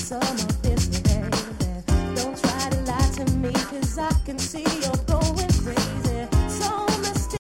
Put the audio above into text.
some of this, baby. Don't try to lie to me, 'cause I can see your